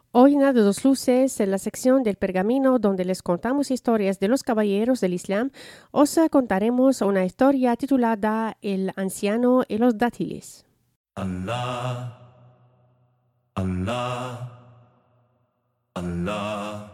Hoy en A de Dos Luces, en la sección del Pergamino, donde les contamos historias de los caballeros del Islam, os contaremos una historia titulada El anciano y los dátiles. Allah, Allah, Allah,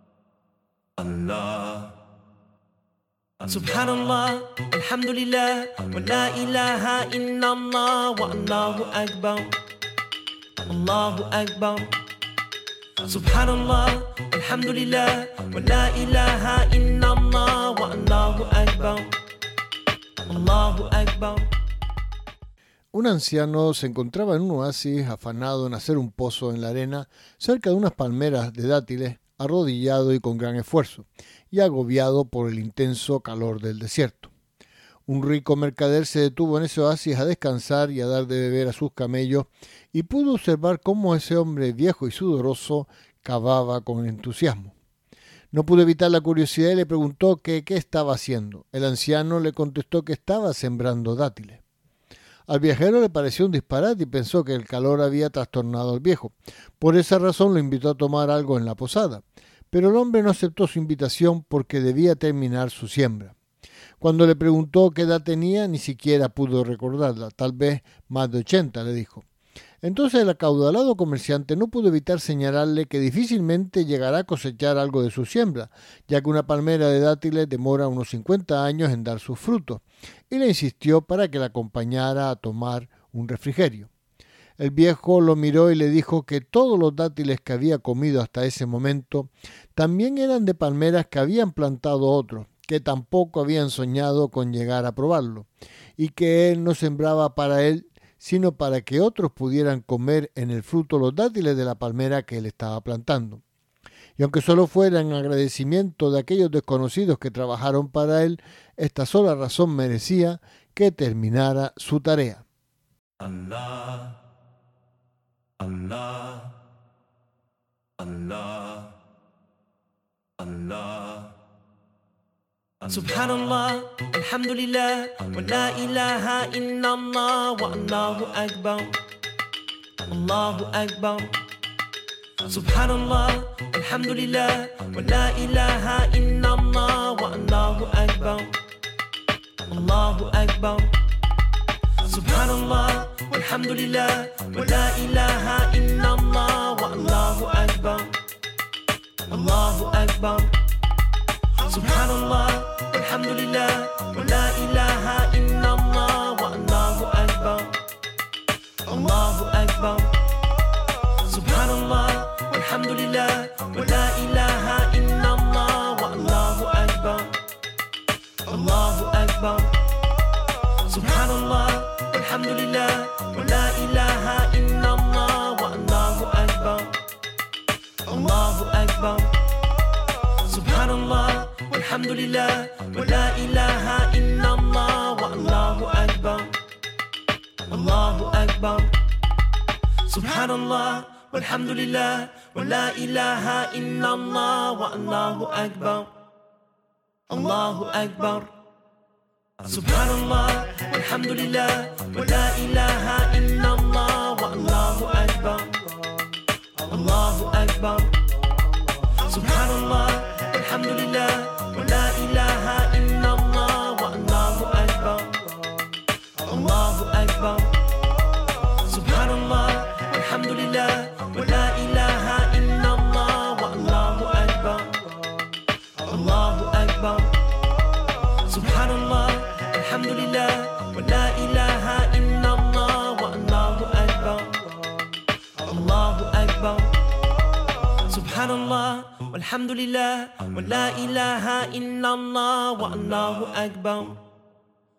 Allah. Subhanallah, alhamdulillah, wa la ilaha illallah, wa Allahu akbar, Allahu akbar. Subhanallah, alhamdulillah, wa la ilaha illallah, wa Allahu akbar, Allahu akbar. Un anciano se encontraba en un oasis afanado en hacer un pozo en la arena cerca de unas palmeras de dátiles, arrodillado y con gran esfuerzo, y agobiado por el intenso calor del desierto. Un rico mercader se detuvo en ese oasis a descansar y a dar de beber a sus camellos, y pudo observar cómo ese hombre viejo y sudoroso cavaba con entusiasmo. No pudo evitar la curiosidad y le preguntó qué estaba haciendo. El anciano le contestó que estaba sembrando dátiles. Al viajero le pareció un disparate y pensó que el calor había trastornado al viejo. Por esa razón lo invitó a tomar algo en la posada. Pero el hombre no aceptó su invitación porque debía terminar su siembra. Cuando le preguntó qué edad tenía, ni siquiera pudo recordarla. Tal vez más de 80, le dijo. Entonces el acaudalado comerciante no pudo evitar señalarle que difícilmente llegará a cosechar algo de su siembra, ya que una palmera de dátiles demora unos 50 años en dar sus frutos, y le insistió para que la acompañara a tomar un refrigerio. El viejo lo miró y le dijo que todos los dátiles que había comido hasta ese momento también eran de palmeras que habían plantado otros, que tampoco habían soñado con llegar a probarlo, y que él no sembraba para él, sino para que otros pudieran comer en el fruto los dátiles de la palmera que él estaba plantando. Y aunque solo fuera en agradecimiento de aquellos desconocidos que trabajaron para él, esta sola razón merecía que terminara su tarea. Allah, Allah, Allah, Allah. Subhanallah, alhamdulillah, wa la ilaha illallah, wa Allahu akbar, Allahu akbar. Subhanallah, alhamdulillah, wa la ilaha illallah, wa Allahu akbar, Allahu akbar. Subhanallah, alhamdulillah, wa la ilaha illallah, wa Allahu akbar, Allahu akbar. Subhanallah, alhamdulillah, wa la ilaha illallah, wa Allahu akbar, Allahu akbar. Subhanallah, alhamdulillah, wa la ilaha illallah, wa Allahu akbar, Allahu akbar. Subhanallah, alhamdulillah, wa la ilaha illallah, wa Allahu akbar, Allahu akbar. Subhanallah, alhamdulillah, wa la ilaha illallah, wa Allahu akbar, Allahu akbar. Subhanallah, alhamdulillah, wa la ilaha illallah, wa Allahu akbar, Allahu akbar. Subhanallah, alhamdulillah, wa la ilaha illallah, wa Allahu akbar, Allahu akbar. Subhanallah, alhamdulillah, wa la ilaha illallah, wa Allahu akbar, Allahu akbar. Subhanallah, alhamdulillah, wa la ilaha illallah, wa Allahu akbar, Allahu akbar. Subhanallah, alhamdulillah, wa la ilaha illallah, wa Allahu akbar, Allahu akbar. Subhanallah, alhamdulillah, wa la ilaha illallah, wa Allahu akbar.